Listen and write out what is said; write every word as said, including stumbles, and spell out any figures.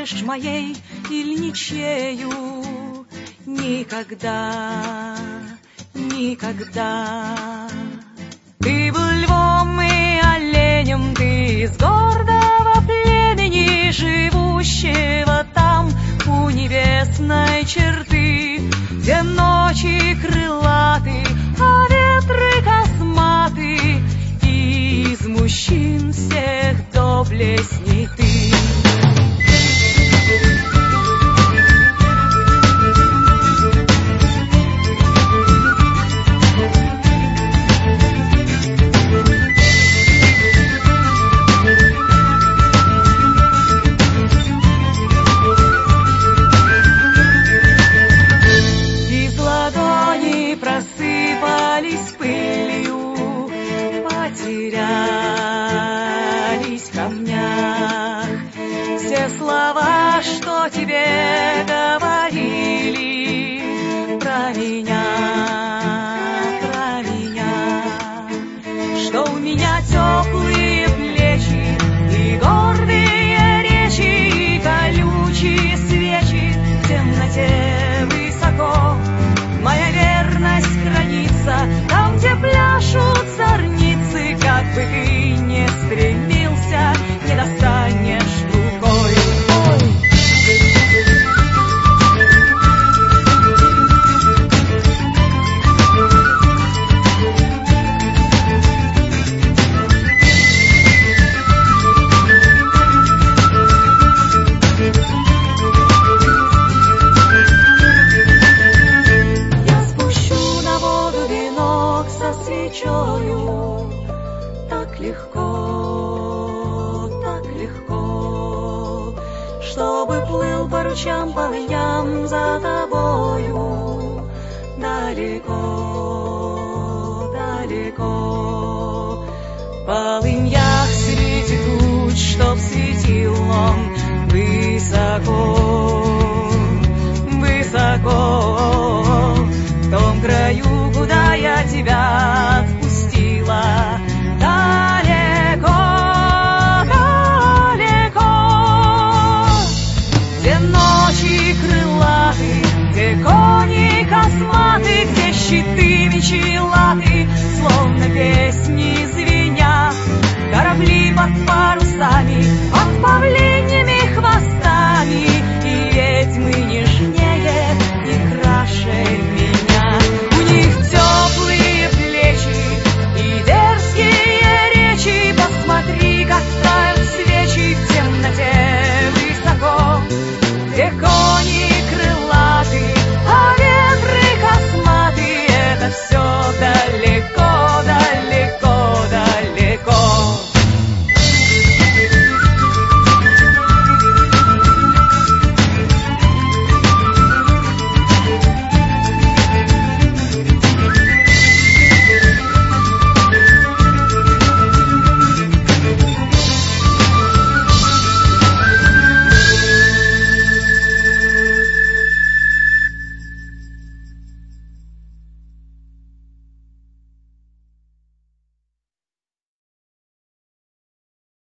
станешь моей или ничею. Никогда, никогда. Ты был львом и оленем, ты из гордого племени, живущего там у небесной черты, где ночи крылаты, а ветры косматы, и из мужчин всех доблестней ты. Просыпались пылью, потерялись в камнях все слова, что тебе говорили про меня, про меня, что у меня теплые плечи и гордые речи, и колючие свечи в темноте высоко. Моя верность хранится там, где пляшут зорницы. Как бы ты не стремился, не достанешь рукой. Так легко, так легко, чтобы плыл по ручьям, полыням за тобою далеко.